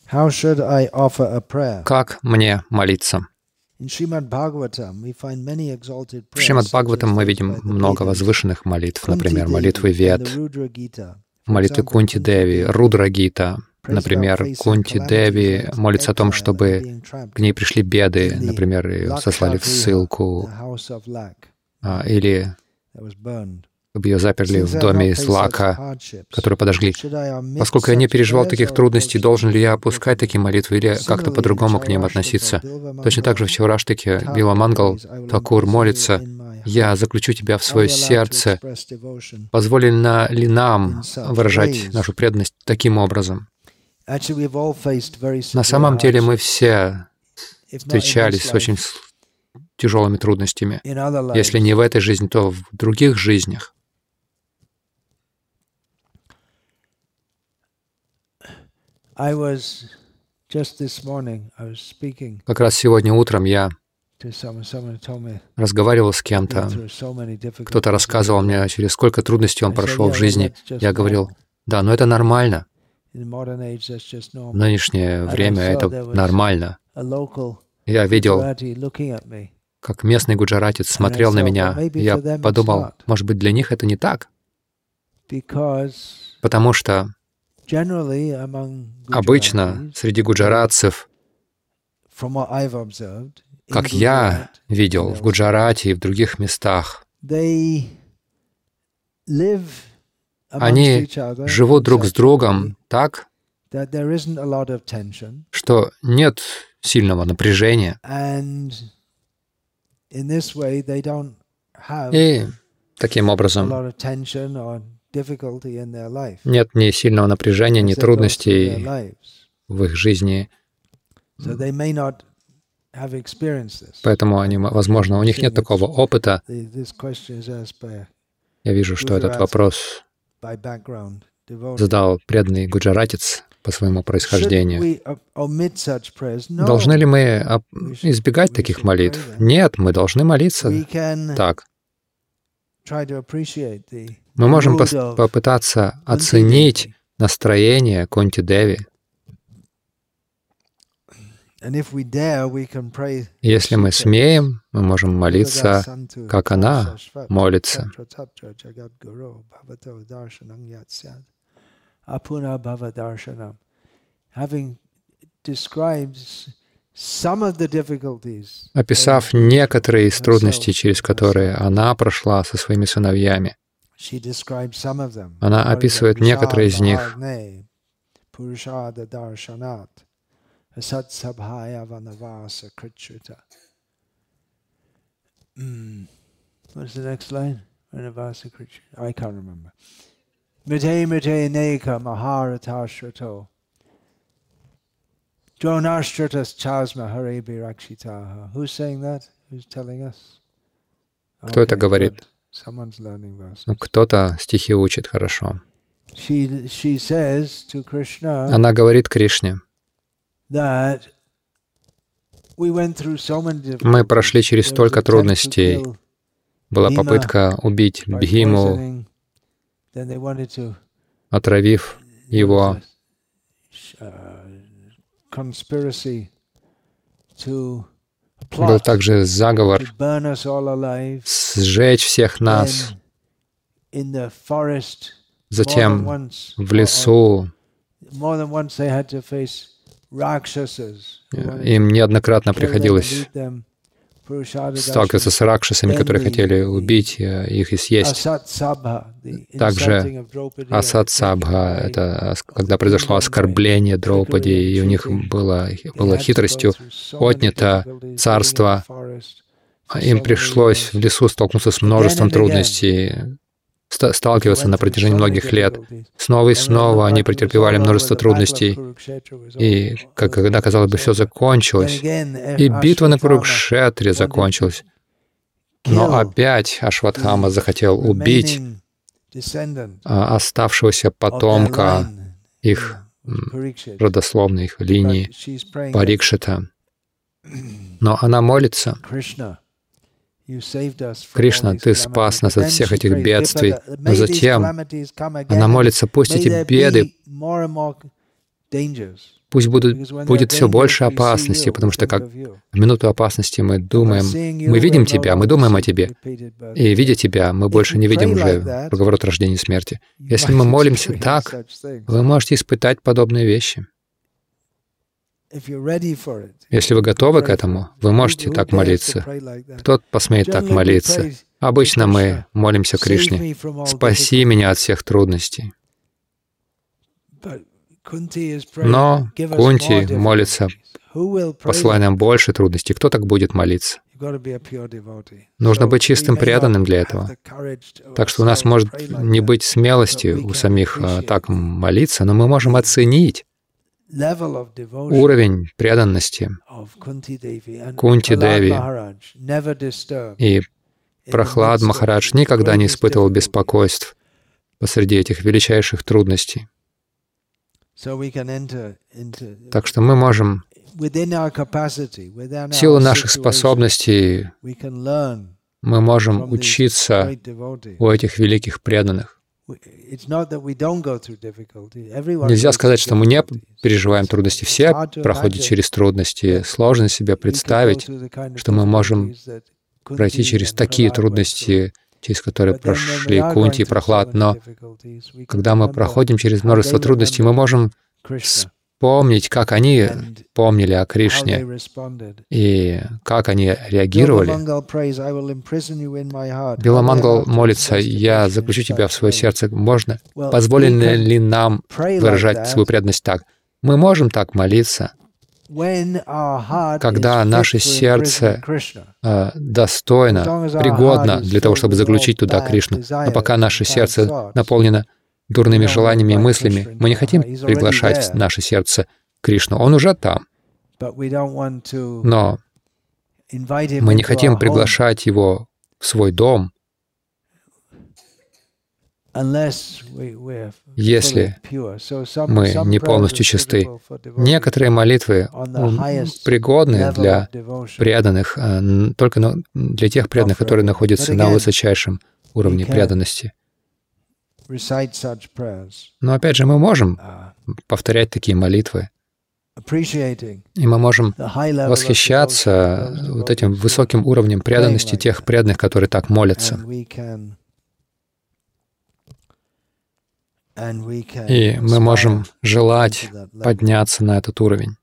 How should I offer a prayer? Как мне молиться? In Srimad Bhagavatam, we find many exalted В Шримад prayers, such Бхагаватам as мы those видим by the много Vedas, возвышенных молитв, Kunti например, молитвы Devi, and Вед, the Rudra Gita. For молитвы example, Кунти Kunti Деви, Devi Рудра Гита. prays about Например, facing Кунти calamities Деви like молится о том, exile and чтобы being trapped к ней пришли беды, in the например, ее сослали в Lakshagriha, ссылку, the house of lack, или that was burned. чтобы ее заперли Since в I have доме not из faced such лака, hardships, который подожгли. should I omit Поскольку я не such переживал prayers таких or трудностей, approach должен ли я them опускать differently? такие молитвы или как-то Similarly, in по-другому к ним Chaurashtaka, относиться? Bilva Точно так же в Mangal, Чаураштрike Thakur Била Мангал prays, I will Такур embrace you молится: in my «Я heart. заключу тебя в Are we свое allowed to сердце». express devotion Позволено ли нам in such выражать ways? нашу преданность таким образом? Actually, we've all faced very На severe самом деле мы hardships, все if not in встречались this с очень life, тяжелыми трудностями. in other Если не в lives. этой жизни, то в других жизнях. I was just this morning, I was speaking Как раз сегодня утром я to someone told me разговаривал с been кем-то. through so many Кто-то difficulties. рассказывал мне, через сколько трудностей он I said, прошел yeah, в well, жизни. that's just Я говорил: normal. да, но это нормально. In modern age, that's just В normal. нынешнее And I время saw это there was нормально. a local Я видел, Gujarati looking at me. как местный гуджаратец смотрел на thought, меня. well, maybe Я for them it's подумал, not. может быть, для них это не так. Because Потому что generally among обычно Gujaratis, среди гуджаратцев, from what I've observed, in как я Gujarat, видел в Гуджарате и в других местах, they live amongst они each other живут in друг с such a way другом так, that there isn't a lot of tension, что нет сильного напряжения. and in this way they don't have И таким a образом lot of tension or difficulty in their life, нет ни сильного напряжения, ни as they go through their трудностей lives. в их жизни. So they may not have experienced this. Поэтому они, возможно, у них нет такого опыта. This question is asked by Я вижу, что этот вопрос by background devotee. задал преданный гуджаратец по своему Should происхождению. we omit such prayers? No. Должны ли мы избегать таких молитв? Нет, мы должны молиться We can так. try to appreciate the Мы можем mood of попытаться Kunti оценить Devi. настроение Кунти Деви. And if we dare, we can pray Если мы she смеем, мы можем prays, молиться, Santu как она Sashvat молится. Tatra Tatra Jagat Guru Bhavato Darshanam Yatsyad Apuna Bhava Darshanam. Having describes some of the difficulties, Описав некоторые из трудностей, через которые она прошла со своими сыновьями, she describes some of them. она описывает некоторые из них. Purushada Darshanat Asat Sabhaya Vanavasa Krichuta. What's the next line? Vanavasa Krichuta. I can't remember. Mite Mite Neka Maharatashrato Dronashtratas Chasma Hare Birakshitaha. Who's saying that? Who's telling us? Кто это говорит? Good. Someone's learning verses. Кто-то стихи учит хорошо. She says to Krishna Она говорит Кришне: that we went through so many difficulties. мы прошли через There was столько attempt to трудностей. kill Была Bhima попытка убить by Бхиму, poisoning. Then they wanted to отравив его. Conspiracy to Был plot также заговор to burn us all alive. сжечь всех нас. Then in the forest, Затем more than once, в лесу more than once they had to face rakshasas. who wanted им неоднократно to kill them and приходилось eat them. Purushada сталкиваться с ракшасами, которые хотели убить их и съесть. Асат-сабха, the Также insulting of Draupadi, Асат-сабха — это когда произошло оскорбление Драупади, и у них было хитростью отнято царство. Им пришлось в лесу столкнуться с множеством трудностей, сталкиваться на протяжении многих лет. Снова и снова они претерпевали множество трудностей. И когда, казалось бы, все закончилось, и битва на Курукшетре закончилась, но опять Ашватхама захотел убить оставшегося потомка их родословной, их линии Парикшита. Но она молится: «Кришна, Ты спас нас от всех этих бедствий». Но затем она молится: «Пусть эти беды Пусть будет все больше опасностей, потому что как в минуту опасности мы думаем, мы видим Тебя, мы думаем о Тебе, и видя Тебя, мы больше не видим уже круговорот рождения и смерти. Если мы молимся так, вы можете испытать подобные вещи. Если вы готовы к этому, вы можете так молиться. Кто посмеет так молиться? Обычно мы молимся Кришне: «Спаси меня от всех трудностей». Но Кунти молится: «Посылай нам больше трудностей». Кто так будет молиться? Нужно быть чистым преданным для этого. Так что у нас может не быть смелости у самих так молиться, но мы можем оценить уровень преданности Кунти Деви. И Прахлад Махарадж никогда не испытывал беспокойств посреди этих величайших трудностей. Так что мы можем, в силу наших способностей, мы можем учиться у этих великих преданных. Нельзя сказать, что мы не переживаем трудности. Все проходят через трудности. Сложно себе представить, что мы можем пройти через такие трудности, через которые прошли Кунти и Прахлад. Но когда мы проходим через множество трудностей, мы можем вспомнить, как они помнили о Кришне и как они реагировали. Биламангал молится: «Я заключу тебя в свое сердце». Можно? Позволено ли нам выражать свою преданность так? Мы можем так молиться, когда наше сердце достойно, пригодно для того, чтобы заключить туда Кришну. Но пока наше сердце наполнено дурными желаниями и мыслями, мы не хотим приглашать наше сердце Кришну. Он уже там. Но мы не хотим приглашать его в свой дом, если мы не полностью чисты. Некоторые молитвы пригодны для преданных, только для тех преданных, которые находятся на высочайшем уровне преданности. Но опять же, мы можем повторять такие молитвы, и мы можем восхищаться вот этим высоким уровнем преданности тех преданных, которые так молятся. И мы можем желать подняться на этот уровень.